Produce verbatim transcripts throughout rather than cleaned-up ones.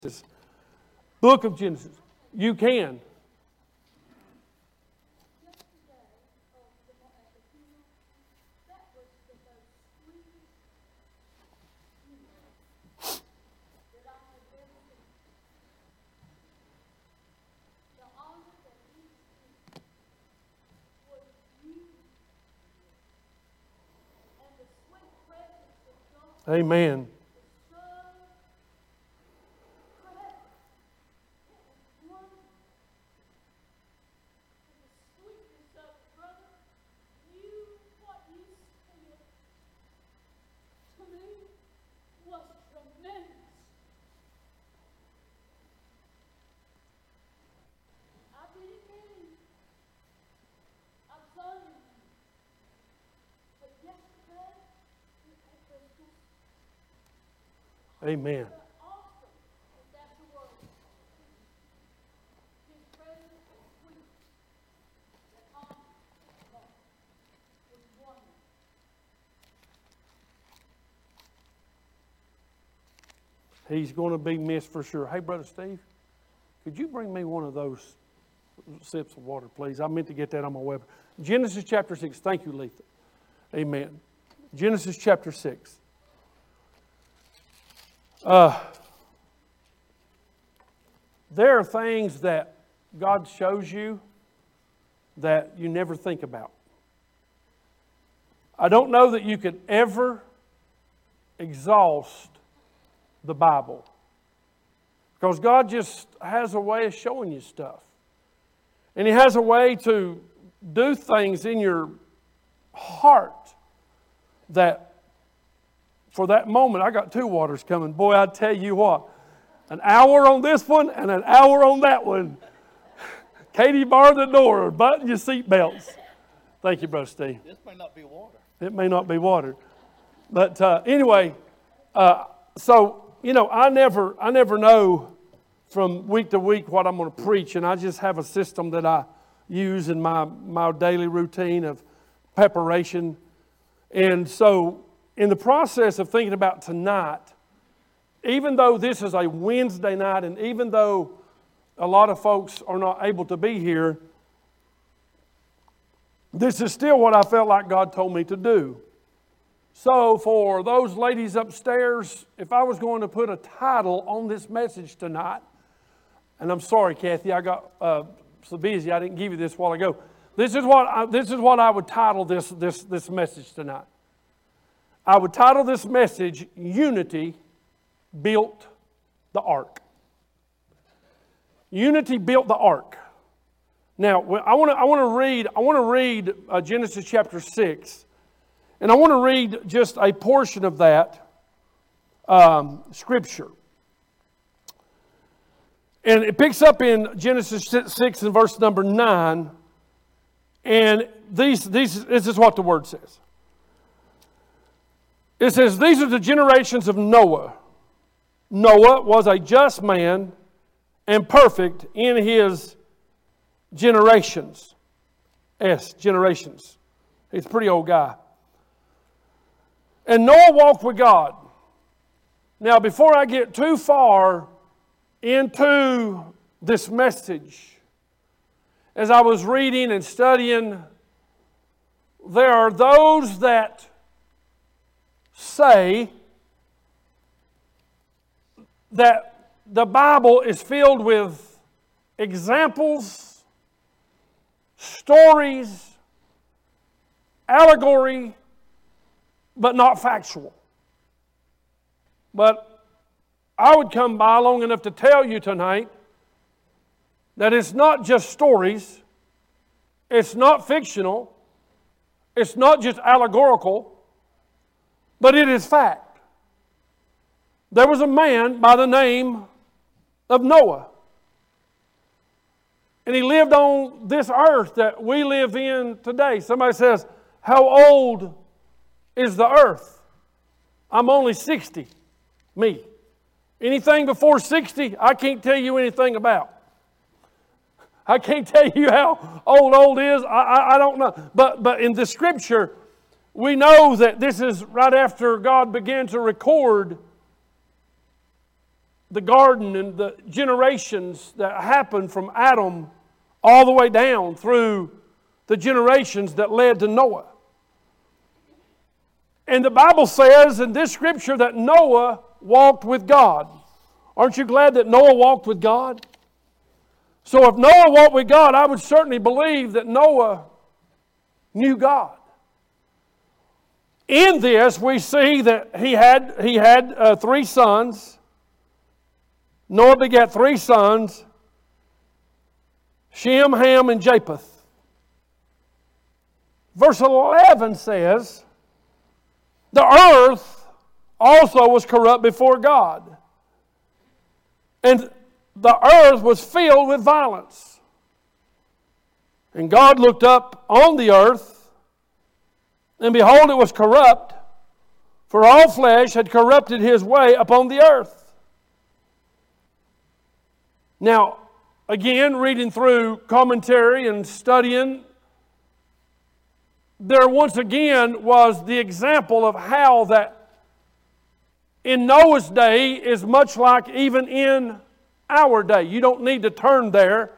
Book of Genesis. You can. Amen. Amen. He's going to be missed for sure. Hey, Brother Steve, could you bring me one of those sips of water, please? I meant to get that on my web. Genesis chapter six. Thank you, Letha. Amen. Genesis chapter six. Uh, there are things that God shows you that you never think about. I don't know that you could ever exhaust the Bible, because God just has a way of showing you stuff. And He has a way to do things in your heart that for that moment, I got two waters coming. Boy, I tell you what, an hour on this one and an hour on that one. Katie, bar the door, button your seatbelts. Thank you, Brother Steve. This may not be water. It may not be water. But uh, anyway, uh, so, you know, I never, I never know from week to week what I'm going to preach, and I just have a system that I use in my, my daily routine of preparation. And so, in the process of thinking about tonight, even though this is a Wednesday night, and even though a lot of folks are not able to be here, this is still what I felt like God told me to do. So for those ladies upstairs, if I was going to put a title on this message tonight, and I'm sorry, Kathy, I got uh, so busy I didn't give you this a while ago. This is what I, this is what I would title this this this message tonight. I would title this message, Unity Built the Ark. Unity built the ark. Now, I want to I want to read I want to read uh, Genesis chapter six, and I want to read just a portion of that um, scripture. And it picks up in Genesis six and verse number nine, and these these this is what the word says. It says, "These are the generations of Noah. Noah was a just man and perfect in his generations." S, generations. He's a pretty old guy. "And Noah walked with God." Now, before I get too far into this message, as I was reading and studying, there are those that say that the Bible is filled with examples, stories, allegory, but not factual. But I would come by long enough to tell you tonight that it's not just stories, it's not fictional, it's not just allegorical, but it is fact. There was a man by the name of Noah. And he lived on this earth that we live in today. Somebody says, "How old is the earth?" I'm only sixty. Me. Anything before sixty, I can't tell you anything about. I can't tell you how old old is. I, I, I don't know. But, but in the scripture, we know that this is right after God began to record the garden and the generations that happened from Adam all the way down through the generations that led to Noah. And the Bible says in this scripture that Noah walked with God. Aren't you glad that Noah walked with God? So if Noah walked with God, I would certainly believe that Noah knew God. In this, we see that he had, he had uh, three sons. Noah begat three sons, Shem, Ham, and Japheth. Verse eleven says, the earth also was corrupt before God, and the earth was filled with violence. And God looked up on the earth, and behold, it was corrupt, for all flesh had corrupted his way upon the earth. Now, again, reading through commentary and studying, there once again was the example of how that in Noah's day is much like even in our day. You don't need to turn there.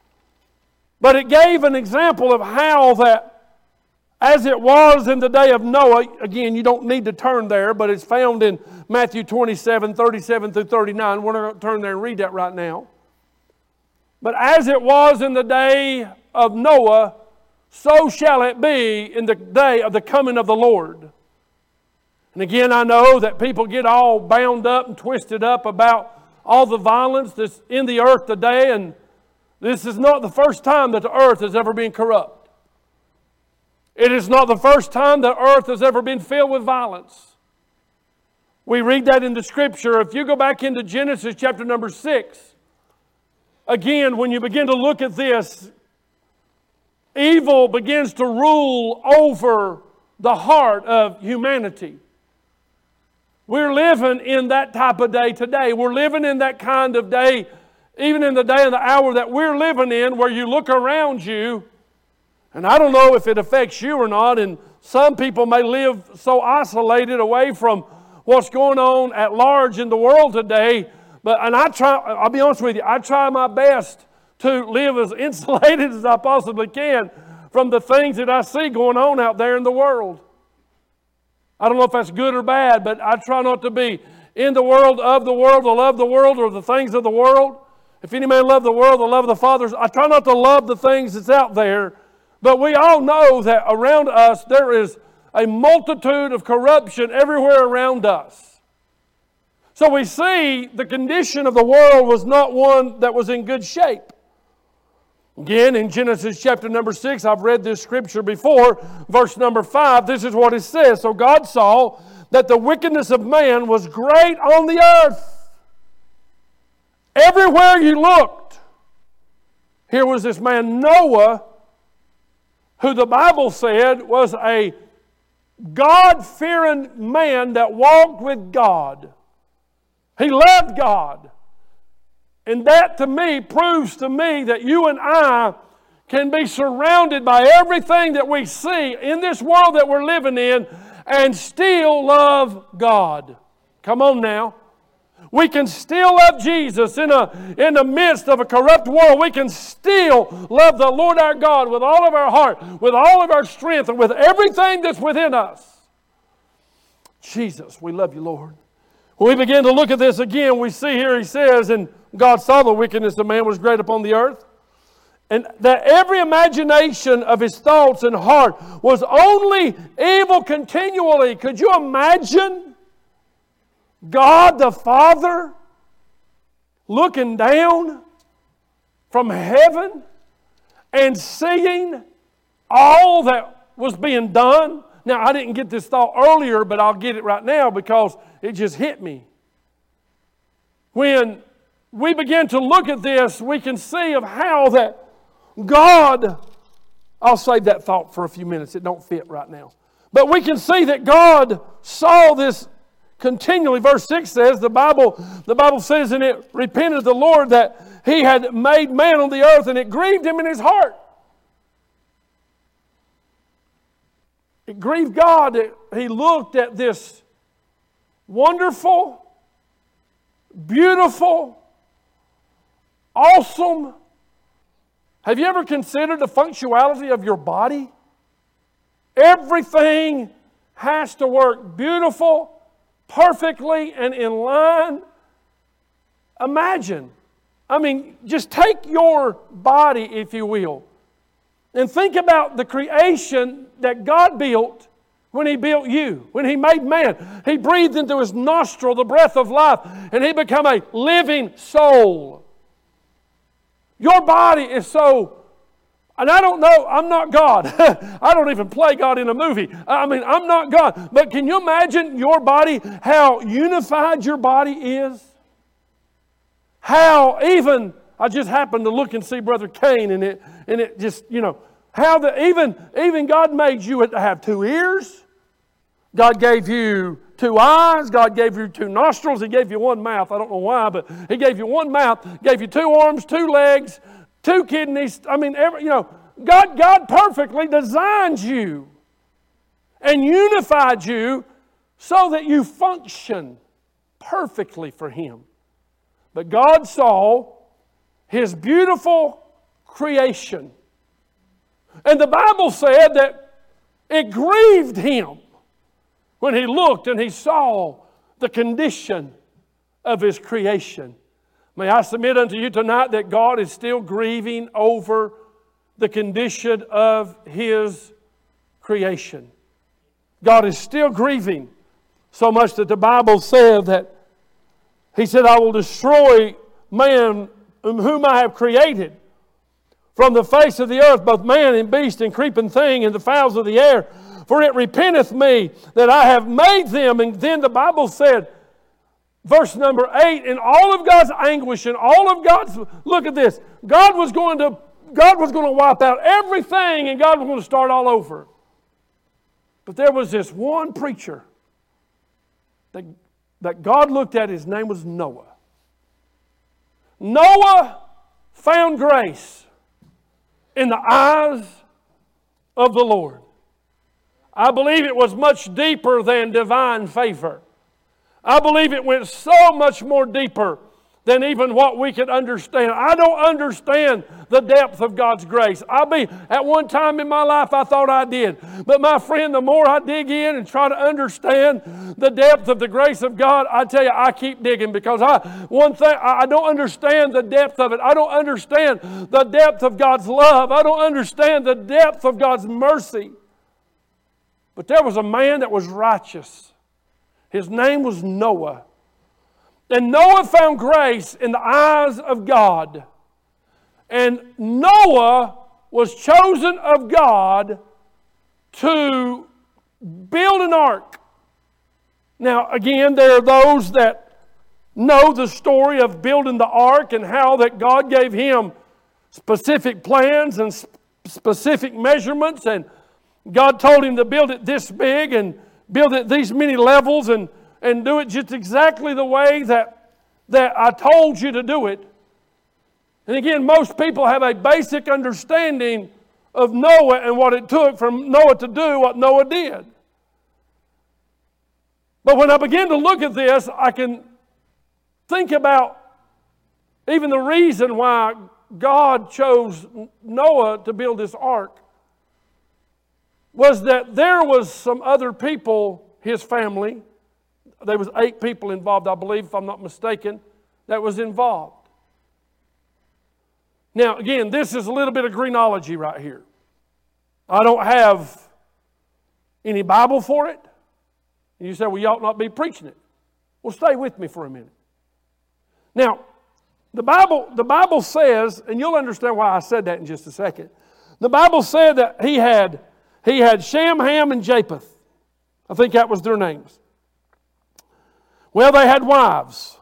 But it gave an example of how that, as it was in the day of Noah, again, you don't need to turn there, but it's found in Matthew twenty-seven, thirty-seven through thirty-nine. We're not going to turn there and read that right now. But as it was in the day of Noah, so shall it be in the day of the coming of the Lord. And again, I know that people get all bound up and twisted up about all the violence that's in the earth today, and this is not the first time that the earth has ever been corrupt. It is not the first time that earth has ever been filled with violence. We read that in the Scripture. If you go back into Genesis chapter number six, again, when you begin to look at this, evil begins to rule over the heart of humanity. We're living in that type of day today. We're living in that kind of day, even in the day and the hour that we're living in, where you look around you, and I don't know if it affects you or not, and some people may live so isolated away from what's going on at large in the world today, but and I try, I'll be honest with you, I try my best to live as insulated as I possibly can from the things that I see going on out there in the world. I don't know if that's good or bad, but I try not to be in the world, of the world, to love the world, or the things of the world. If any man love the world, the love of the Father. I try not to love the things that's out there, but we all know that around us there is a multitude of corruption everywhere around us. So we see the condition of the world was not one that was in good shape. Again, in Genesis chapter number six, I've read this scripture before, verse number five, this is what it says. So God saw that the wickedness of man was great on the earth. Everywhere you looked, here was this man Noah, who the Bible said was a God-fearing man that walked with God. He loved God. And that to me proves to me that you and I can be surrounded by everything that we see in this world that we're living in and still love God. Come on now. We can still love Jesus in, a, in the midst of a corrupt world. We can still love the Lord our God with all of our heart, with all of our strength, and with everything that's within us. Jesus, we love you, Lord. When we begin to look at this again, we see here he says, and God saw the wickedness of man was great upon the earth, and that every imagination of his thoughts and heart was only evil continually. Could you imagine God the Father looking down from heaven and seeing all that was being done? Now, I didn't get this thought earlier, but I'll get it right now because it just hit me. When we begin to look at this, we can see of how that God, I'll save that thought for a few minutes. It don't fit right now. But we can see that God saw this continually. Verse six says, the Bible, the Bible says, and it repented the Lord that he had made man on the earth, and it grieved him in his heart. It grieved God that he looked at this wonderful, beautiful, awesome. Have you ever considered the functionality of your body? Everything has to work beautiful, perfectly, and in line. Imagine. I mean, just take your body, if you will, and think about the creation that God built when He built you, when He made man. He breathed into his nostril the breath of life, and he became a living soul. Your body is so, and I don't know, I'm not God. I don't even play God in a movie. I mean, I'm not God. But can you imagine your body, how unified your body is? How even, I just happened to look and see Brother Cain, and it, and it just, you know, how the, even, even God made you to have two ears. God gave you two eyes. God gave you two nostrils. He gave you one mouth. I don't know why, but He gave you one mouth. Gave you two arms, two legs, two kidneys. I mean, every, you know, God, God perfectly designed you and unified you so that you function perfectly for Him. But God saw His beautiful creation. And the Bible said that it grieved Him when He looked and He saw the condition of His creation. May I submit unto you tonight that God is still grieving over the condition of His creation. God is still grieving so much that the Bible said that He said, I will destroy man whom I have created from the face of the earth, both man and beast and creeping thing and the fowls of the air. For it repenteth me that I have made them. And then the Bible said, verse number eight, in all of God's anguish and all of God's, look at this, God was going to, God was going to wipe out everything and God was going to start all over. But there was this one preacher that, that God looked at. His name was Noah. Noah found grace in the eyes of the Lord. I believe it was much deeper than divine favor. I believe it went so much more deeper than even what we could understand. I don't understand the depth of God's grace. I be at one time in my life I thought I did. But my friend, the more I dig in and try to understand the depth of the grace of God, I tell you, I keep digging because I one thing I don't understand the depth of it. I don't understand the depth of God's love. I don't understand the depth of God's mercy. But there was a man that was righteous. His name was Noah. And Noah found grace in the eyes of God. And Noah was chosen of God to build an ark. Now, again, there are those that know the story of building the ark and how that God gave him specific plans and specific measurements, and God told him to build it this big and build it these many levels and, and do it just exactly the way that, that I told you to do it. And again, most people have a basic understanding of Noah and what it took for Noah to do what Noah did. But when I begin to look at this, I can think about even the reason why God chose Noah to build this ark was that there was some other people, his family, there was eight people involved, I believe, if I'm not mistaken, that was involved. Now, again, this is a little bit of greenology right here. I don't have any Bible for it. And you say, well, you ought not be preaching it. Well, stay with me for a minute. Now, the Bible, the Bible says, and you'll understand why I said that in just a second. The Bible said that he had, he had Shem, Ham, and Japheth. I think that was their names. Well, they had wives.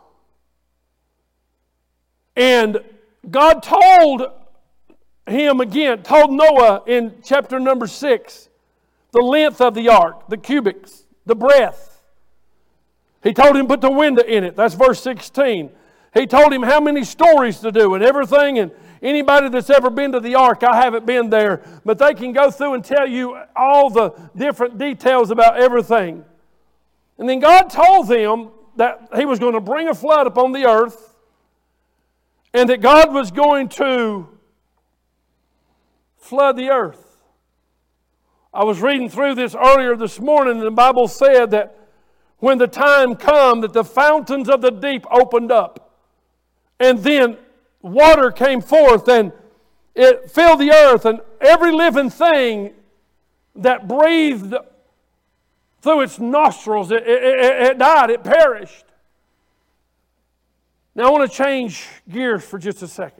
And God told him again, told Noah in chapter number six, the length of the ark, the cubits, the breadth. He told him put the window in it. That's verse sixteen. He told him how many stories to do and everything. And anybody that's ever been to the ark, I haven't been there, but they can go through and tell you all the different details about everything. And then God told them that He was going to bring a flood upon the earth, and that God was going to flood the earth. I was reading through this earlier this morning, and the Bible said that when the time come that the fountains of the deep opened up, and then water came forth, and it filled the earth, and every living thing that breathed through its nostrils, it, it, it, it died, it perished. Now I want to change gears for just a second.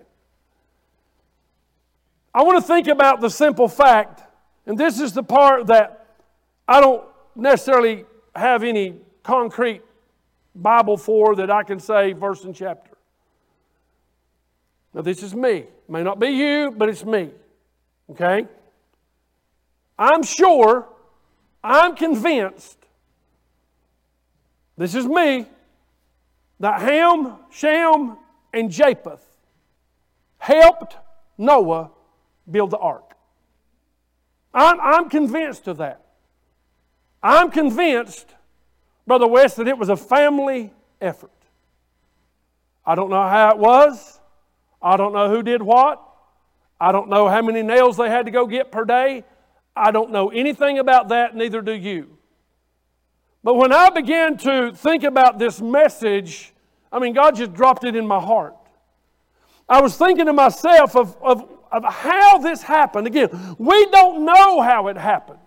I want to think about the simple fact, and this is the part that I don't necessarily have any concrete Bible for that I can say verse and chapter. Now this is me. It may not be you, but it's me. Okay? I'm sure, I'm convinced, this is me, that Ham, Shem, and Japheth helped Noah build the ark. I'm, I'm convinced of that. I'm convinced, Brother West, that it was a family effort. I don't know how it was. I don't know who did what. I don't know how many nails they had to go get per day. I don't know anything about that, neither do you. But when I began to think about this message, I mean, God just dropped it in my heart. I was thinking to myself of, of, of how this happened. Again, we don't know how it happened.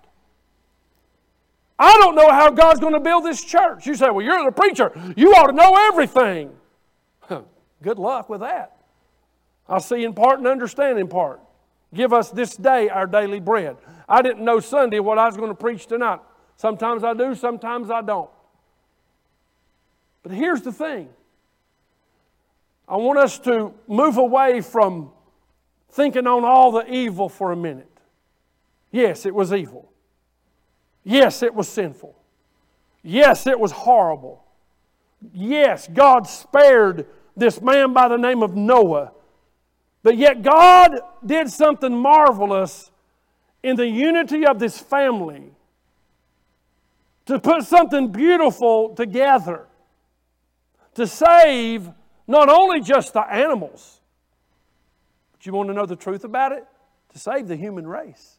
I don't know how God's going to build this church. You say, well, you're the preacher. You ought to know everything. Good luck with that. I see in part and understand in part. Give us this day our daily bread. I didn't know Sunday what I was going to preach tonight. Sometimes I do, sometimes I don't. But here's the thing. I want us to move away from thinking on all the evil for a minute. Yes, it was evil. Yes, it was sinful. Yes, it was horrible. Yes, God spared this man by the name of Noah. But yet God did something marvelous in the unity of this family to put something beautiful together to save not only just the animals, but you want to know the truth about it? To save the human race.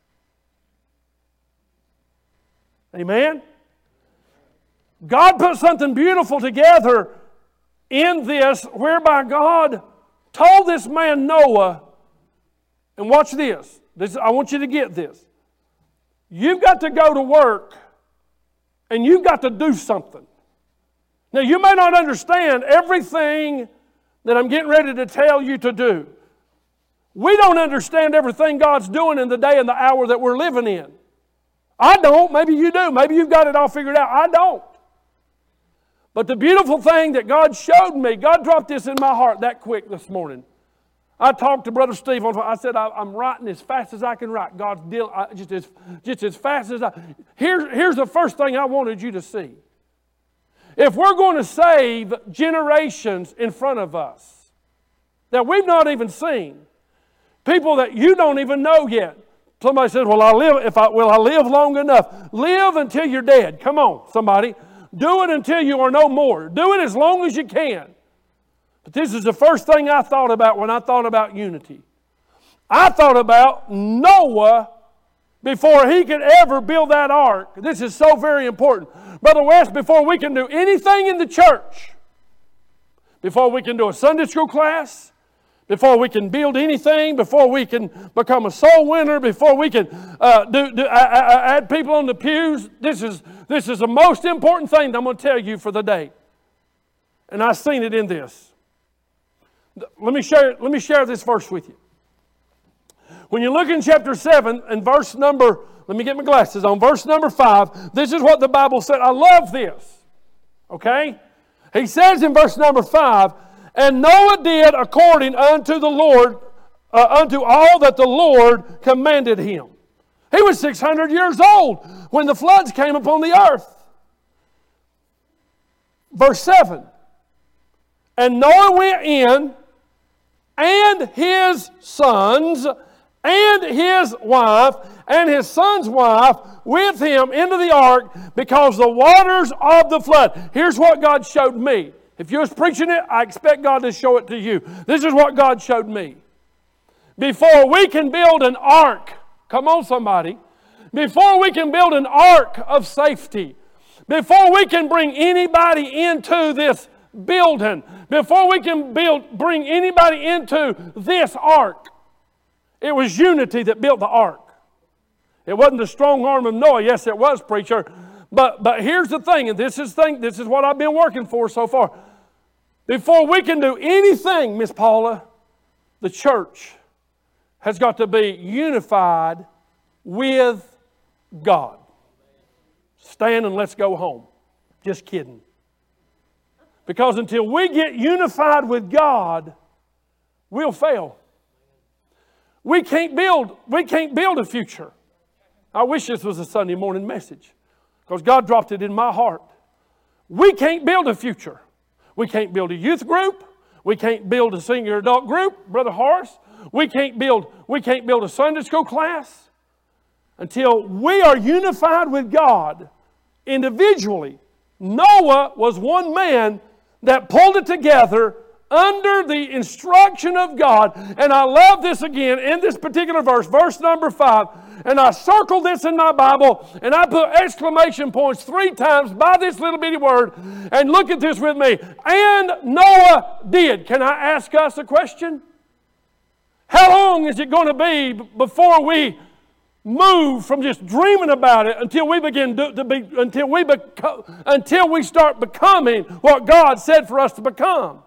Amen? God put something beautiful together in this whereby God told this man Noah, and watch this. This I want you to get this. You've got to go to work and you've got to do something. Now you may not understand everything that I'm getting ready to tell you to do. We don't understand everything God's doing in the day and the hour that we're living in. I don't. Maybe you do. Maybe you've got it all figured out. I don't. But the beautiful thing that God showed me, God dropped this in my heart that quick this morning. I talked to Brother Steve on the phone. I said, I, I'm writing as fast as I can write. God's deal, I, just, as, just as fast as I... Here, here's the first thing I wanted you to see. If we're going to save generations in front of us that we've not even seen, people that you don't even know yet. Somebody says, well, I live, if I, will I live long enough? Live until you're dead. Come on, somebody. Do it until you are no more. Do it as long as you can. But this is the first thing I thought about when I thought about unity. I thought about Noah before he could ever build that ark. This is so very important. Brother West, before we can do anything in the church, before we can do a Sunday school class, before we can build anything, before we can become a soul winner, before we can uh, do, do, uh, uh, add people on the pews, this is, this is the most important thing that I'm going to tell you for the day. And I've seen it in this. Let me share, let me share this verse with you. When you look in chapter seven and verse number, let me get my glasses on, verse number five, this is what the Bible said. I love this. Okay? He says in verse number five, and Noah did according unto the Lord, uh, unto all that the Lord commanded him. He was six hundred years old when the floods came upon the earth. Verse seven. And Noah went in, and his sons, and his wife and his son's wife with him into the ark because the waters of the flood. Here's what God showed me. If you was preaching it, I expect God to show it to you. This is what God showed me. Before we can build an ark, come on somebody, before we can build an ark of safety, before we can bring anybody into this building, before we can build, bring anybody into this ark, it was unity that built the ark. It wasn't the strong arm of Noah. Yes, it was, preacher. But, but here's the thing, and this is, thing, this is what I've been working for so far. Before we can do anything, Miss Paula, the church has got to be unified with God. Stand and let's go home. Just kidding. Because until we get unified with God, we'll fail. We can't build, we can't build a future. I wish this was a Sunday morning message, because God dropped it in my heart. We can't build a future. We can't build a youth group. We can't build a senior adult group, Brother Horace. We can't build, we can't build a Sunday school class until we are unified with God individually. Noah was one man that pulled it together under the instruction of God. And I love this again in this particular verse, verse number five. And I circled this in my Bible, and I put exclamation points three times by this little bitty word. And look at this with me. And Noah did. Can I ask us a question? How long is it going to be before we move from just dreaming about it until we begin to, to be until we become until we start becoming what God said for us to become?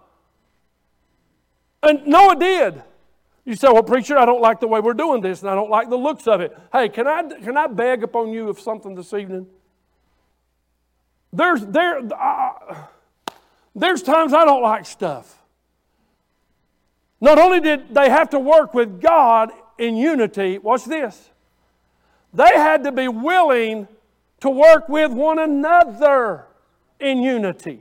And Noah did. You say, well, preacher, I don't like the way we're doing this, and I don't like the looks of it. Hey, can I can I beg upon you of something this evening? There's there uh, there's times I don't like stuff. Not only did they have to work with God in unity, watch this. They had to be willing to work with one another in unity.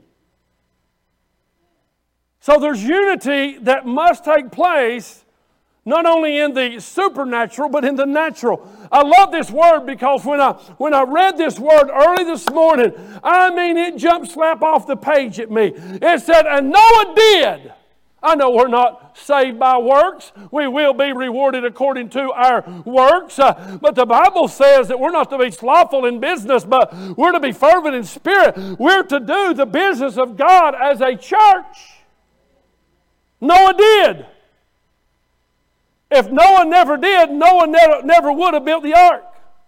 So there's unity that must take place not only in the supernatural, but in the natural. I love this word because when I when I read this word early this morning, I mean, it jumped slap off the page at me. It said, and Noah did. I know we're not saved by works. We will be rewarded according to our works. Uh, but the Bible says that we're not to be slothful in business, but we're to be fervent in spirit. We're to do the business of God as a church. Noah did. If Noah never did, Noah never, never would have built the ark.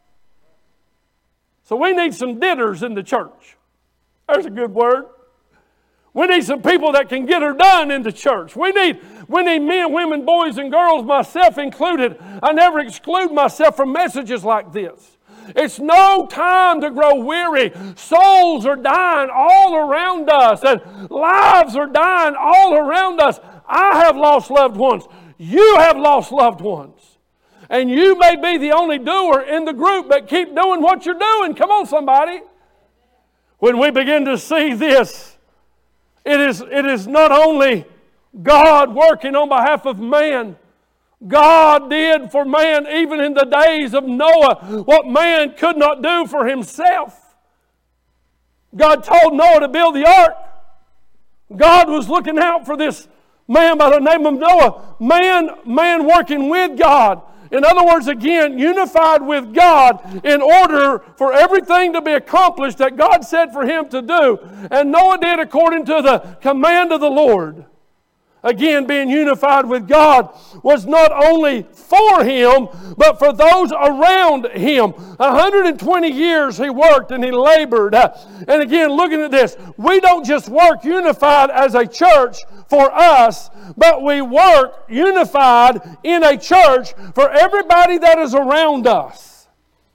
So we need some didders in the church. There's a good word. We need some people that can get her done in the church. We need, we need men, women, boys, and girls, myself included. I never exclude myself from messages like this. It's no time to grow weary. Souls are dying all around us, and lives are dying all around us. I have lost loved ones. You have lost loved ones. And you may be the only doer in the group, but keep doing what you're doing. Come on, somebody. When we begin to see this, it is, it is not only God working on behalf of man. God did for man, even in the days of Noah, what man could not do for himself. God told Noah to build the ark. God was looking out for this man by the name of Noah. Man, man working with God. In other words, again, unified with God in order for everything to be accomplished that God said for him to do. And Noah did according to the command of the Lord. Again, being unified with God was not only for him, but for those around him. one hundred twenty years he worked and he labored. And again, looking at this, we don't just work unified as a church for us, but we work unified in a church for everybody that is around us.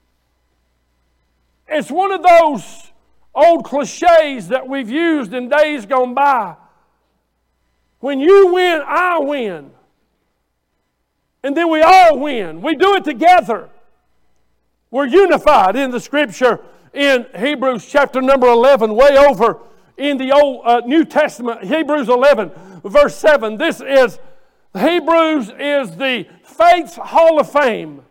It's one of those old cliches that we've used in days gone by. When you win, I win. And then we all win. We do it together. We're unified in the Scripture in Hebrews chapter number eleven, way over in the Old uh, New Testament, Hebrews eleven, verse seven. This is Hebrews is the faith's hall of fame.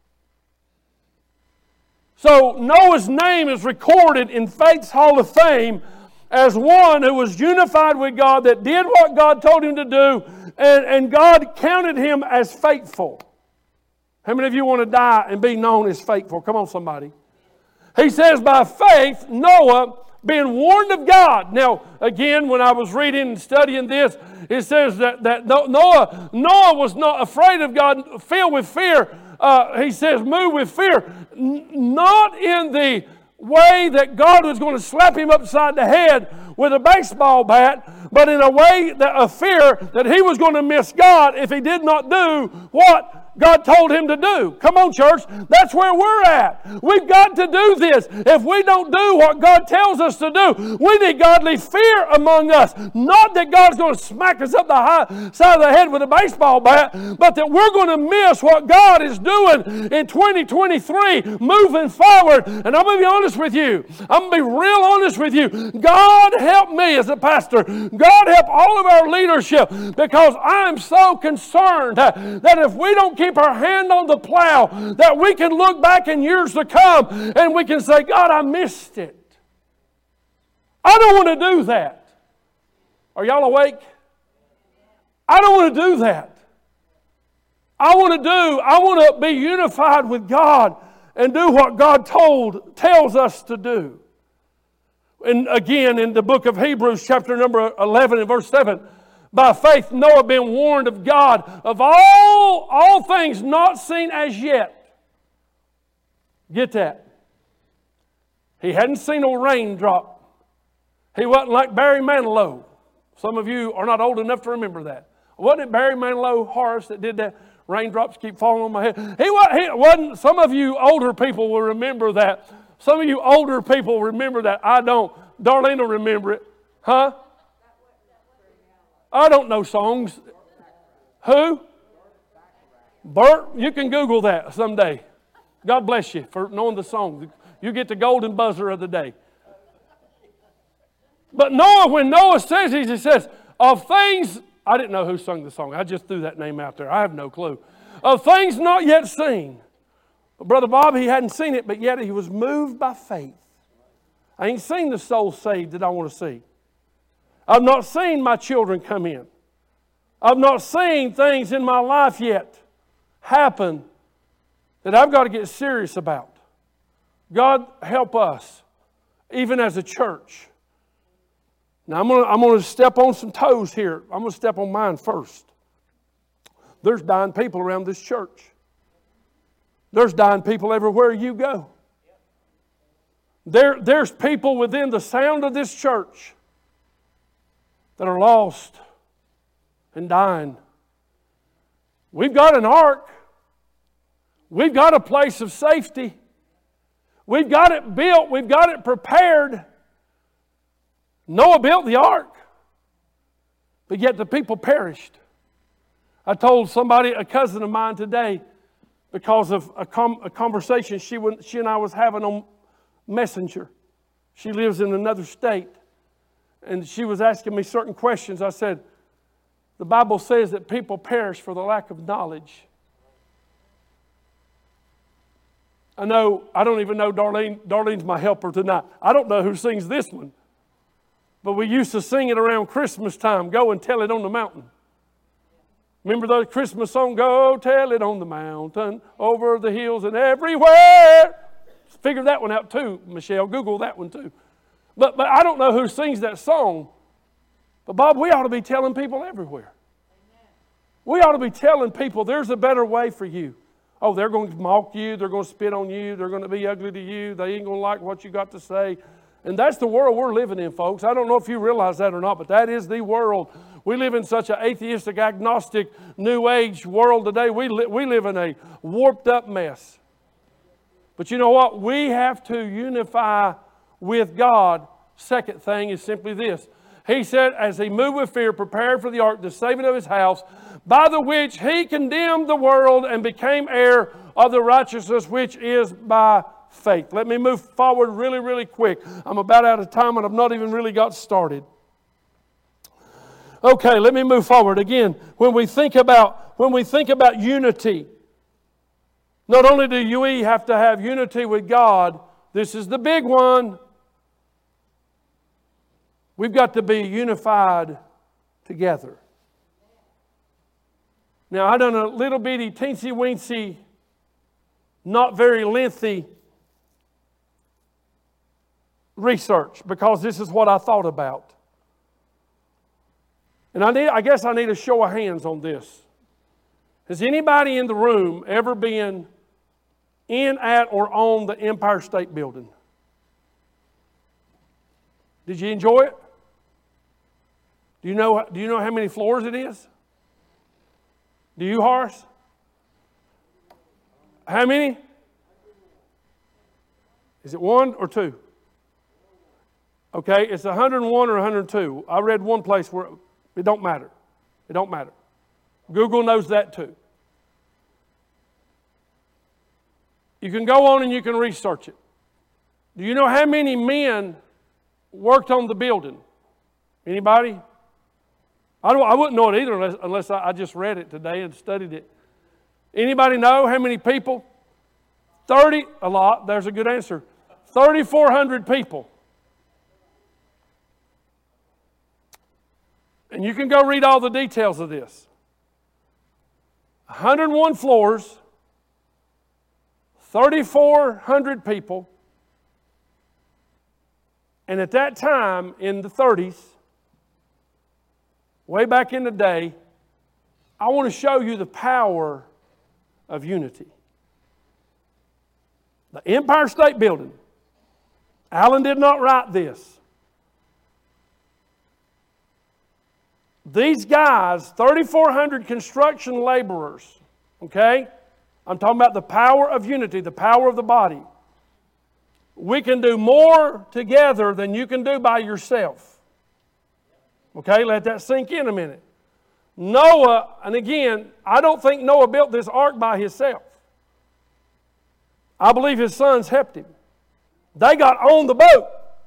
So Noah's name is recorded in faith's hall of fame as one who was unified with God, that did what God told him to do, and, and God counted him as faithful. How many of you want to die and be known as faithful? Come on, somebody. He says, by faith, Noah, being warned of God. Now, again, when I was reading and studying this, it says that, that Noah, Noah was not afraid of God, filled with fear. Uh, he says, moved with fear. N- not in the way that God was going to slap him upside the head with a baseball bat, but in a way that, of fear that he was going to miss God if he did not do what God told him to do. Come on, church. That's where we're at. We've got to do this. If we don't do what God tells us to do, we need godly fear among us. Not that God's going to smack us up the high side of the head with a baseball bat, but that we're going to miss what God is doing in twenty twenty-three, moving forward. And I'm going to be honest with you. I'm going to be real honest with you. God help me as a pastor. God help all of our leadership, because I'm so concerned that if we don't keep our hand on the plow, that we can look back in years to come and we can say, God, I missed it. I don't want to do that. Are y'all awake? I don't want to do that. I want to do, I want to be unified with God and do what God told, tells us to do. And again, in the book of Hebrews, chapter number eleven and verse seven, by faith, Noah being warned of God of all, all things not seen as yet. Get that. He hadn't seen a raindrop. He wasn't like Barry Manilow. Some of you are not old enough to remember that. Wasn't it Barry Manilow, Horace, that did that? Raindrops keep falling on my head. He wasn't. Some of you older people will remember that. Some of you older people remember that. I don't. Darlene will remember it. Huh? I don't know songs. Who? Bert? You can Google that someday. God bless you for knowing the song. You get the golden buzzer of the day. But Noah, when Noah says this, he says, of things, I didn't know who sung the song. I just threw that name out there. I have no clue. Of things not yet seen. Brother Bob, he hadn't seen it, but yet he was moved by faith. I ain't seen the soul saved that I want to see. I've not seen my children come in. I've not seen things in my life yet happen that I've got to get serious about. God help us, even as a church. Now I'm going to, I'm going to step on some toes here. I'm going to step on mine first. There's dying people around this church. There's dying people everywhere you go. There, there's people within the sound of this church that are lost and dying. We've got an ark. We've got a place of safety. We've got it built. We've got it prepared. Noah built the ark, but yet the people perished. I told somebody, a cousin of mine today, because of a, com- a conversation she, w- she and I was having on Messenger. She lives in another state. And she was asking me certain questions. I said, the Bible says that people perish for the lack of knowledge. I know, I don't even know Darlene. Darlene's my helper tonight. I don't know who sings this one. But we used to sing it around Christmas time. Go and tell it on the mountain. Remember the Christmas song? Go tell it on the mountain, over the hills and everywhere. Figure that one out too, Michelle. Google that one too. But, but I don't know who sings that song. But Bob, we ought to be telling people everywhere. Amen. We ought to be telling people there's a better way for you. Oh, they're going to mock you. They're going to spit on you. They're going to be ugly to you. They ain't going to like what you got to say. And that's the world we're living in, folks. I don't know if you realize that or not, but that is the world. We live in such an atheistic, agnostic, new age world today. We, li- we live in a warped up mess. But you know what? We have to unify with God. Second thing is simply this. He said, as he moved with fear, prepared for the ark, the saving of his house, by the which he condemned the world and became heir of the righteousness which is by faith. Let me move forward really, really quick. I'm about out of time and I've not even really got started. Okay, let me move forward. Again, when we think about when we think about unity, not only do we have to have unity with God, this is the big one. We've got to be unified together. Now, I've done a little bitty, teensy-weensy, not very lengthy research because this is what I thought about. And I need, I guess I need a show of hands on this. Has anybody in the room ever been in, at, or on the Empire State Building? Did you enjoy it? Do you know, do you know how many floors it is? Do you, Horace? How many? Is it one or two? Okay, it's one hundred one or one hundred two. I read one place where it don't matter. It don't matter. Google knows that too. You can go on and you can research it. Do you know how many men worked on the building? Anybody? I, don't, I wouldn't know it either unless, unless I, I just read it today and studied it. Anybody know how many people? thirty, a lot, there's a good answer. three thousand four hundred people. And you can go read all the details of this. one hundred one floors, three thousand four hundred people, and at that time in the thirties, way back in the day, I want to show you the power of unity. The Empire State Building. Allen did not write this. These guys, three thousand four hundred construction laborers, okay? I'm talking about the power of unity, the power of the body. We can do more together than you can do by yourself. Okay, let that sink in a minute. Noah, and again, I don't think Noah built this ark by himself. I believe his sons helped him. They got on the boat.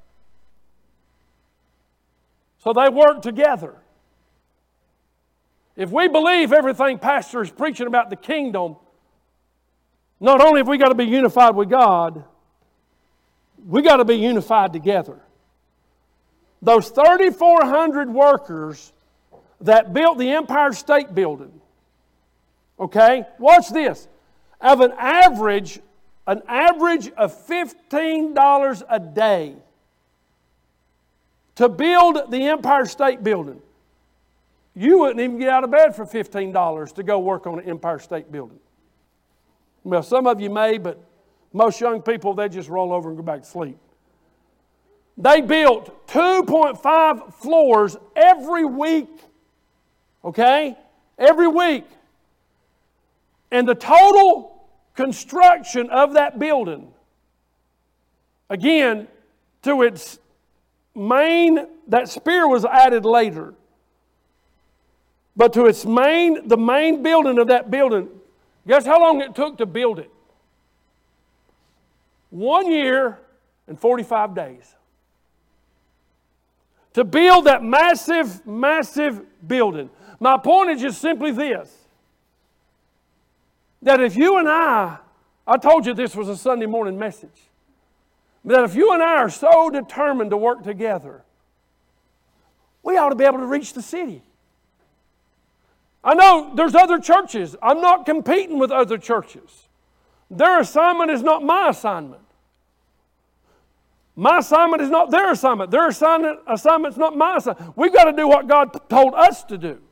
So they worked together. If we believe everything Pastor is preaching about the kingdom, not only have we got to be unified with God, we got to be unified together. Those three thousand four hundred workers that built the Empire State Building, okay, watch this, of an average, an average of fifteen dollars a day to build the Empire State Building. You wouldn't even get out of bed for fifteen dollars to go work on the Empire State Building. Well, some of you may, but most young people, they just roll over and go back to sleep. They built two point five floors every week. Okay? Every week. And the total construction of that building, again, to its main, that spear was added later. But to its main, the main building of that building, guess how long it took to build it? One year and forty-five days. To build that massive, massive building. My point is just simply this. That if you and I, I told you this was a Sunday morning message. That if you and I are so determined to work together, we ought to be able to reach the city. I know there's other churches. I'm not competing with other churches. Their assignment is not my assignment. My assignment is not their assignment. Their assignment assignment is not my assignment. We've got to do what God told us to do.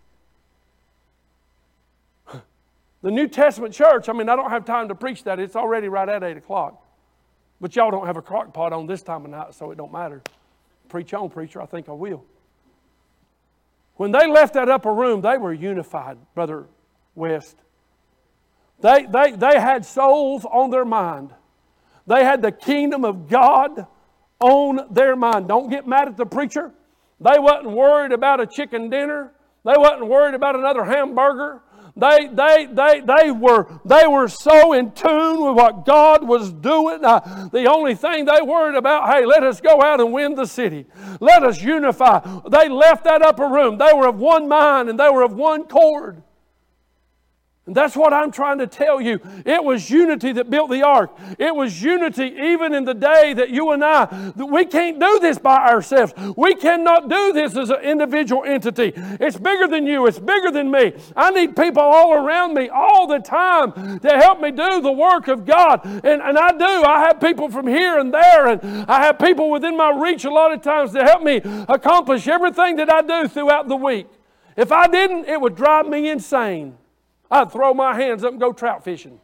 The New Testament church, I mean, I don't have time to preach that. It's already right at eight o'clock. But y'all don't have a crock pot on this time of night, so it don't matter. Preach on, preacher. I think I will. When they left that upper room, they were unified, Brother West. They, they, they had souls on their mind. They had the kingdom of God on their mind. Don't get mad at the preacher. They wasn't worried about a chicken dinner. They wasn't worried about another hamburger. They, they, they, they, were, they were so in tune with what God was doing. Uh, the only thing they worried about, hey, let us go out and win the city. Let us unify. They left that upper room. They were of one mind and they were of one accord. And that's what I'm trying to tell you. It was unity that built the ark. It was unity even in the day that you and I, we can't do this by ourselves. We cannot do this as an individual entity. It's bigger than you. It's bigger than me. I need people all around me all the time to help me do the work of God. And, and I do. I have people from here and there, and I have people within my reach a lot of times to help me accomplish everything that I do throughout the week. If I didn't, it would drive me insane. I'd throw my hands up and go trout fishing.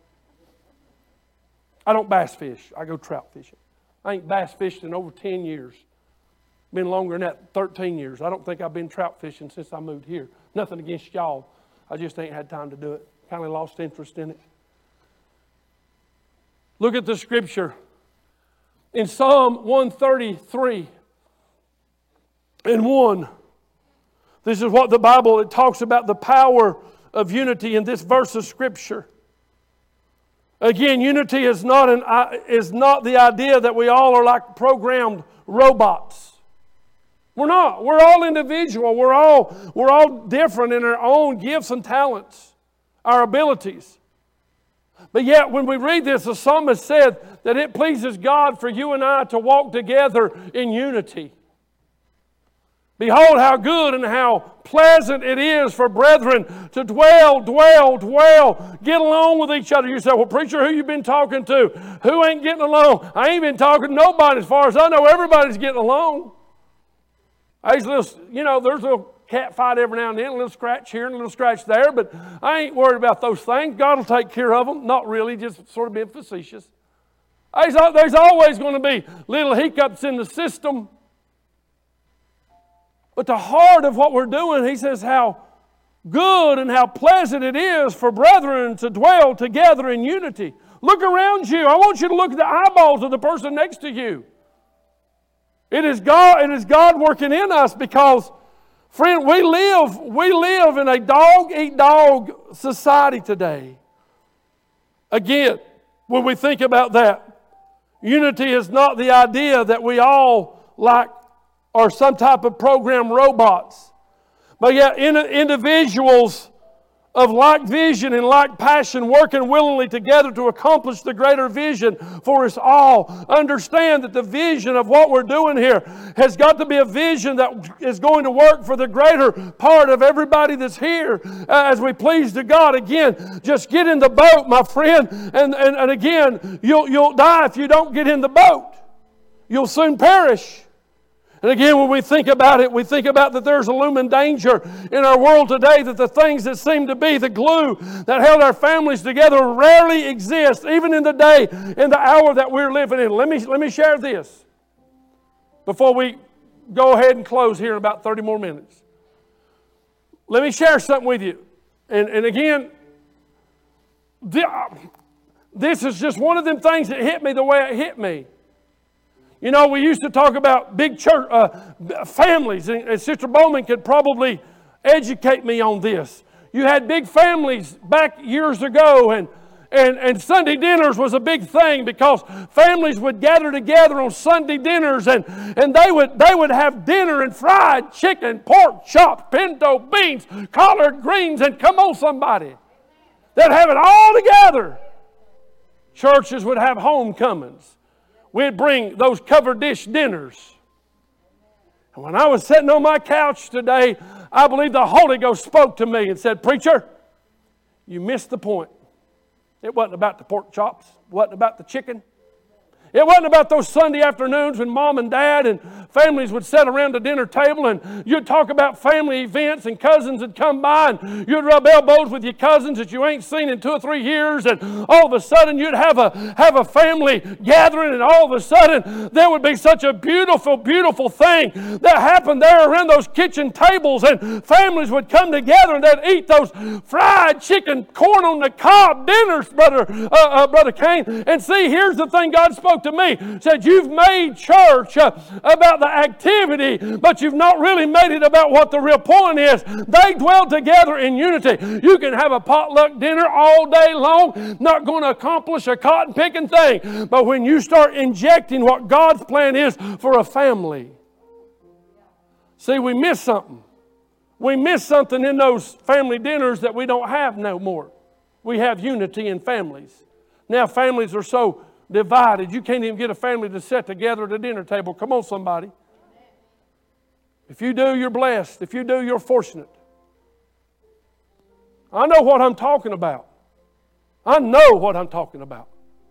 I don't bass fish. I go trout fishing. I ain't bass fished in over ten years. Been longer than that, thirteen years. I don't think I've been trout fishing since I moved here. Nothing against y'all. I just ain't had time to do it. Kind of lost interest in it. Look at the scripture. In Psalm one thirty-three and one, this is what the Bible, it talks about the power of unity in this verse of Scripture. Again, unity is not, an, is not the idea that we all are like programmed robots. We're not. We're all individual. We're all, we're all different in our own gifts and talents, our abilities. But yet, when we read this, the psalmist said that it pleases God for you and I to walk together in unity. Behold how good and how pleasant it is for brethren to dwell, dwell, dwell, get along with each other. You say, well, preacher, who you been talking to? Who ain't getting along? I ain't been talking to nobody. As far as I know, everybody's getting along. There's little, you know, there's a little cat fight every now and then, a little scratch here and a little scratch there, but I ain't worried about those things. God will take care of them. Not really, just sort of being facetious. There's, there's always going to be little hiccups in the system. But the heart of what we're doing, he says how good and how pleasant it is for brethren to dwell together in unity. Look around you. I want you to look at the eyeballs of the person next to you. It is God, it is God working in us because, friend, we live, we live in a dog-eat-dog society today. Again, when we think about that, unity is not the idea that we all like or some type of program robots. But yet individuals of like vision and like passion working willingly together to accomplish the greater vision for us all. Understand that the vision of what we're doing here has got to be a vision that is going to work for the greater part of everybody that's here as we please to God. Again, just get in the boat, my friend. And, and, and again, you'll, you'll die if you don't get in the boat. You'll soon perish. And again, when we think about it, we think about that there's a looming danger in our world today, that the things that seem to be the glue that held our families together rarely exist, even in the day, in the hour that we're living in. Let me, let me share this before we go ahead and close here in about thirty more minutes. Let me share something with you. And, and again, this is just one of them things that hit me the way it hit me. You know, we used to talk about big church uh, families, and, and Sister Bowman could probably educate me on this. You had big families back years ago, and, and, and Sunday dinners was a big thing because families would gather together on Sunday dinners, and, and they would they would have dinner and fried chicken, pork chops, pinto beans, collard greens, and come on somebody. They'd have it all together. Churches would have homecomings. We'd bring those covered dish dinners. And when I was sitting on my couch today, I believe the Holy Ghost spoke to me and said, preacher, you missed the point. It wasn't about the pork chops. It wasn't about the chicken. It wasn't about those Sunday afternoons when mom and dad and families would sit around the dinner table and you'd talk about family events and cousins would come by and you'd rub elbows with your cousins that you ain't seen in two or three years, and all of a sudden you'd have a have a family gathering, and all of a sudden there would be such a beautiful, beautiful thing that happened there around those kitchen tables, and families would come together and they'd eat those fried chicken, corn on the cob dinners, brother, uh, uh, Brother Cain. And see, here's the thing God spoke to me, said, you've made church uh, about the activity, but you've not really made it about what the real point is. They dwell together in unity. You can have a potluck dinner all day long, not going to accomplish a cotton picking thing. But when you start injecting what God's plan is for a family, see, we miss something. We miss something in those family dinners that we don't have no more. We have unity in families. Now families are so divided, you can't even get a family to sit together at a dinner table. Come on, somebody. If you do, you're blessed. If you do, you're fortunate. I know what I'm talking about. I know what I'm talking about.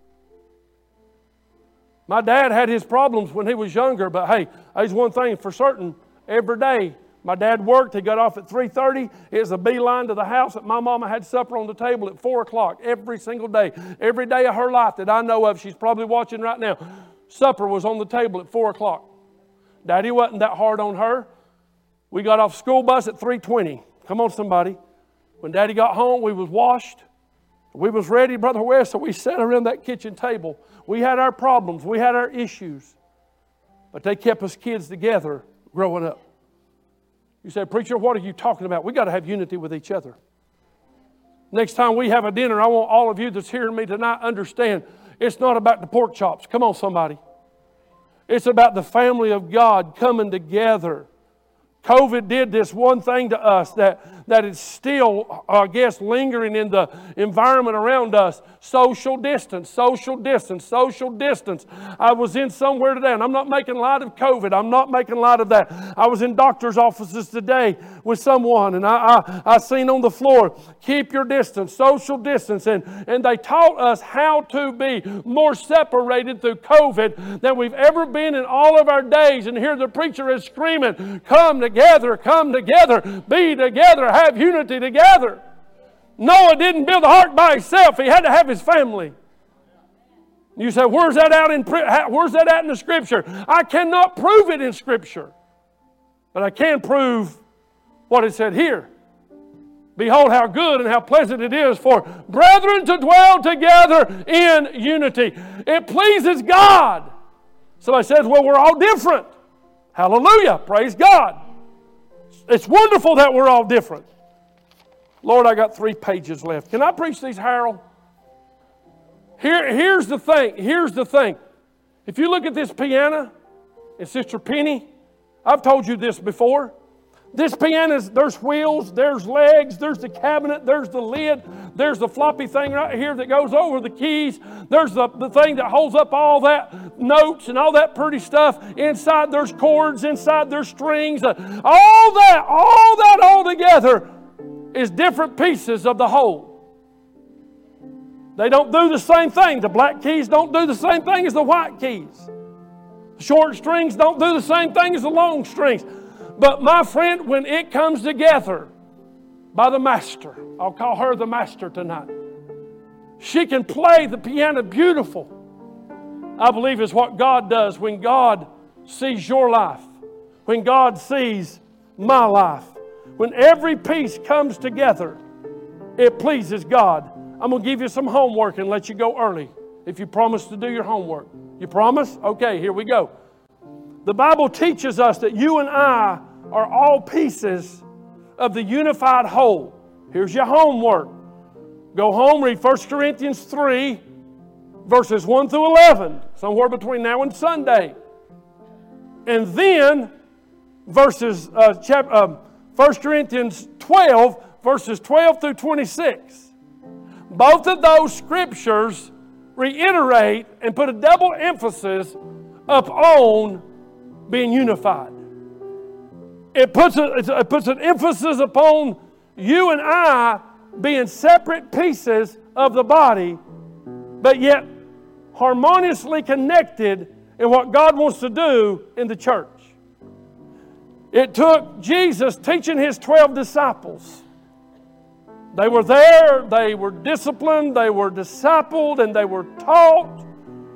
My dad had his problems when he was younger, but hey, there's one thing for certain. Every day, my dad worked. He got off at three thirty. It was a beeline to the house. My mama had supper on the table at four o'clock every single day. Every day of her life that I know of, she's probably watching right now, supper was on the table at four o'clock. Daddy wasn't that hard on her. We got off school bus at three twenty. Come on, somebody. When Daddy got home, we was washed. We was ready, Brother West, so we sat around that kitchen table. We had our problems. We had our issues. But they kept us kids together growing up. You say, preacher, what are you talking about? We got to have unity with each other. Next time we have a dinner, I want all of you that's hearing me tonight understand it's not about the pork chops. Come on, somebody. It's about the family of God coming together. COVID did this one thing to us that, that is still, I guess, lingering in the environment around us. Social distance, social distance, social distance. I was in somewhere today, and I'm not making light of COVID. I'm not making light of that. I was in doctor's offices today with someone, and I, I, I seen on the floor, keep your distance, social distance. And, and they taught us how to be more separated through COVID than we've ever been in all of our days. And here the preacher is screaming, come together. Together, come together, be together, have unity together. Noah didn't build the ark by himself. He had to have his family. You say, where's that out in where's that out in the Scripture? I cannot prove it in Scripture. But I can prove what it said here. Behold how good and how pleasant it is for brethren to dwell together in unity. It pleases God. Somebody says, well, we're all different. Hallelujah. Praise God. It's wonderful that we're all different. Lord, I got three pages left. Can I preach these, Harold? Here, here's the thing. Here's the thing. If you look at this piano, and Sister Penny, I've told you this before. This piano, there's wheels, there's legs, there's the cabinet, there's the lid, there's the floppy thing right here that goes over the keys, there's the, the thing that holds up all that notes and all that pretty stuff. Inside there's chords, inside there's strings. All that, all that all together is different pieces of the whole. They don't do the same thing. The black keys don't do the same thing as the white keys. The short strings don't do the same thing as the long strings. But my friend, when it comes together by the master, I'll call her the master tonight. She can play the piano beautiful. I believe is what God does when God sees your life. When God sees my life. When every piece comes together, it pleases God. I'm going to give you some homework and let you go early if you promise to do your homework. You promise? Okay, here we go. The Bible teaches us that you and I are all pieces of the unified whole. Here's your homework. Go home, read First Corinthians three, verses one through eleven, somewhere between now and Sunday. And then, verses, uh, chap, uh, First Corinthians twelve, verses twelve through twenty-six. Both of those scriptures reiterate and put a double emphasis upon being unified. It puts, a, it puts an emphasis upon you and I being separate pieces of the body, but yet harmoniously connected in what God wants to do in the church. It took Jesus teaching His twelve disciples. They were there, they were disciplined, they were discipled, and they were taught.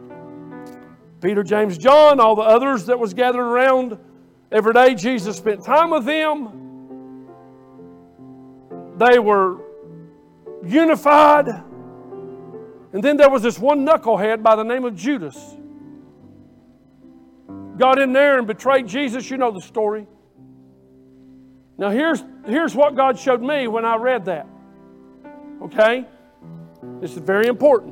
Peter, James, John, all the others that was gathered around every day, Jesus spent time with them. They were unified. And then there was this one knucklehead by the name of Judas. got in there and betrayed Jesus. You know the story. Now here's, here's what God showed me when I read that. Okay? This is very important.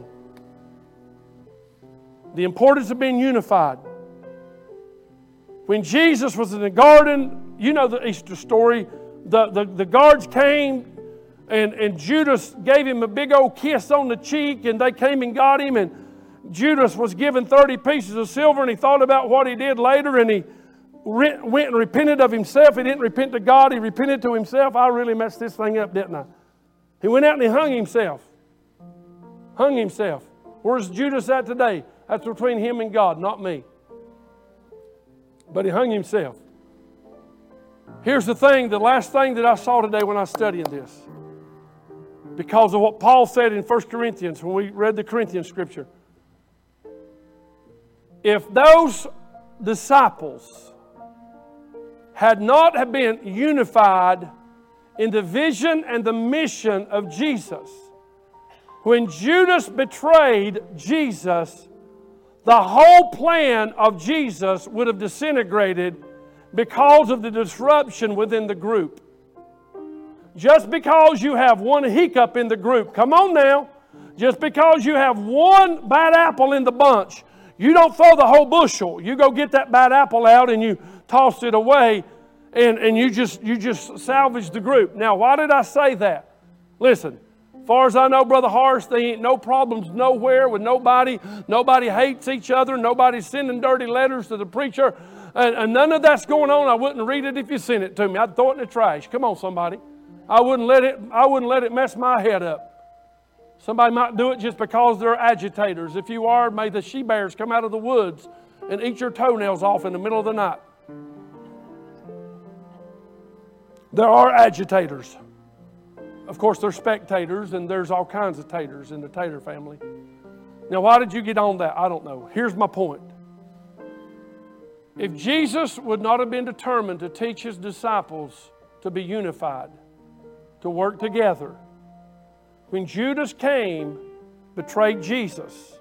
The importance of being unified. When Jesus was in the garden, you know the Easter story, the, the, the guards came and, and Judas gave him a big old kiss on the cheek, and they came and got him, and Judas was given thirty pieces of silver, and he thought about what he did later, and he re- went and repented of himself. He didn't repent to God, he repented to himself. I really messed this thing up, didn't I? He went out and he hung himself. Hung himself. Where's Judas at today? That's between him and God, not me. But he hung himself. Here's the thing, the last thing that I saw today when I was studying this. Because of what Paul said in First Corinthians, when we read the Corinthian scripture. If those disciples had not have been unified in the vision and the mission of Jesus, when Judas betrayed Jesus, the whole plan of Jesus would have disintegrated because of the disruption within the group. Just because you have one hiccup in the group, come on now, just because you have one bad apple in the bunch, you don't throw the whole bushel. You go get that bad apple out and you toss it away, and, and you just you just salvage the group. Now, why did I say that? Listen, as far as I know, Brother Horace, there ain't no problems nowhere with nobody. Nobody hates each other. Nobody's sending dirty letters to the preacher. And, and none of that's going on. I wouldn't read it if you sent it to me. I'd throw it in the trash. Come on, somebody. I wouldn't let it, I wouldn't let it mess my head up. Somebody might do it just because they're agitators. If you are, may the she-bears come out of the woods and eat your toenails off in the middle of the night. There are agitators. Of course, there's spectators, and there's all kinds of taters in the tater family. Now, why did you get on that? I don't know. Here's my point. If Jesus would not have been determined to teach His disciples to be unified, to work together, when Judas came, betrayed Jesus,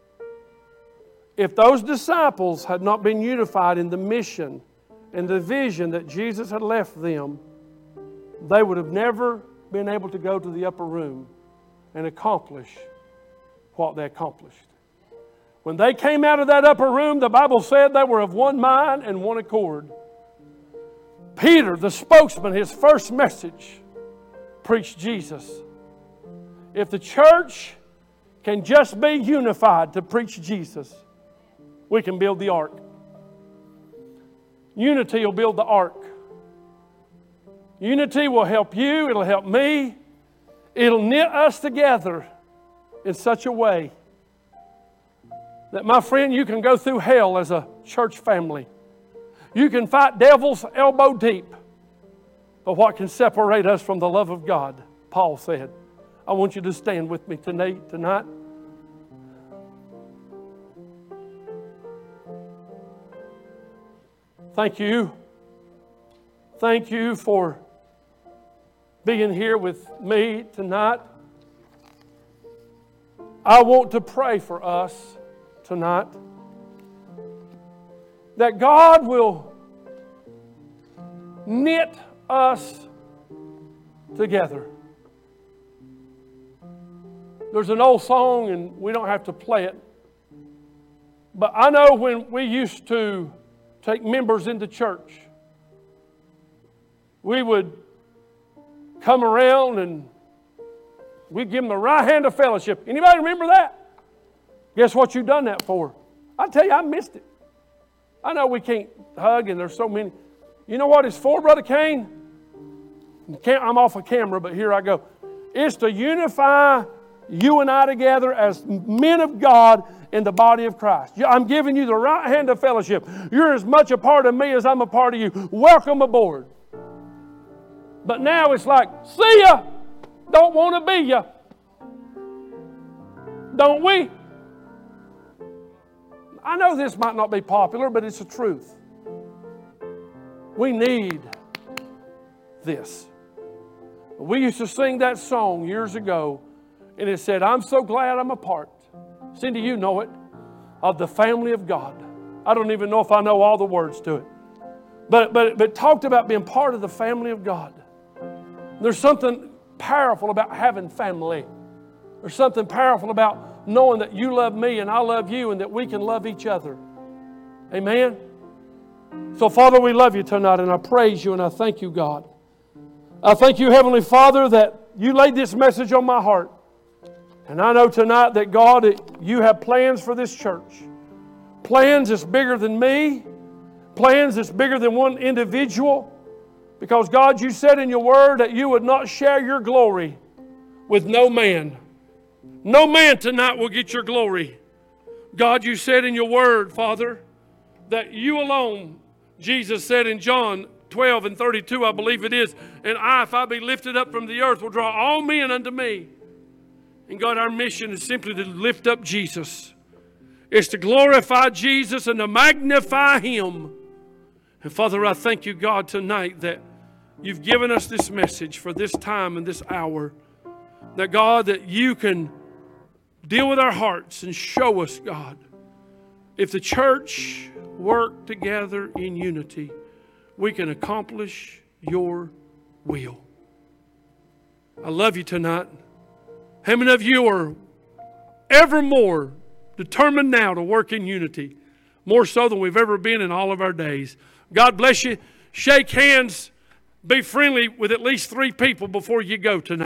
if those disciples had not been unified in the mission and the vision that Jesus had left them, they would have never been able to go to the upper room and accomplish what they accomplished. When they came out of that upper room, the Bible said they were of one mind and one accord. Peter, the spokesman, his first message, preached Jesus. If the church can just be unified to preach Jesus, we can build the ark. Unity will build the ark. Unity will help you. It'll help me. It'll knit us together in such a way that, my friend, you can go through hell as a church family. You can fight devils elbow deep. But what can separate us from the love of God? Paul said. I want you to stand with me tonight. tonight. Thank you. Thank you for being here with me tonight. I want to pray for us tonight that God will knit us together. There's an old song, and we don't have to play it, but I know when we used to take members into church, we would come around and we'd give them the right hand of fellowship. Anybody remember that? Guess what you done that for? I tell you, I missed it. I know we can't hug, and there's so many. You know what it's for, Brother Kane? I'm off of camera, but here I go. It's to unify you and I together as men of God in the body of Christ. I'm giving you the right hand of fellowship. You're as much a part of me as I'm a part of you. Welcome aboard. But now it's like, see ya, don't want to be ya. Don't we? I know this might not be popular, but it's the truth. We need this. We used to sing that song years ago, and it said, I'm so glad I'm a part, Cindy, you know it, of the family of God. I don't even know if I know all the words to it. But, but, but talked about being part of the family of God. There's something powerful about having family. There's something powerful about knowing that you love me and I love you and that we can love each other. Amen? So, Father, we love you tonight, and I praise you and I thank you, God. I thank you, Heavenly Father, that you laid this message on my heart. And I know tonight that, God, you have plans for this church. Plans that's bigger than me. Plans that's bigger than one individual. Because, God, you said in your word that you would not share your glory with no man. No man tonight will get your glory. God, you said in your word, Father, that you alone, Jesus said in John twelve and thirty-two, I believe it is, and I, if I be lifted up from the earth, will draw all men unto me. And God, our mission is simply to lift up Jesus. It's to glorify Jesus and to magnify Him. And Father, I thank you, God, tonight that you've given us this message for this time and this hour. That, God, that you can deal with our hearts and show us, God, if the church work together in unity, we can accomplish your will. I love you tonight. How many of you are ever more determined now to work in unity? More so than we've ever been in all of our days. God bless you. Shake hands. Be friendly with at least three people before you go tonight.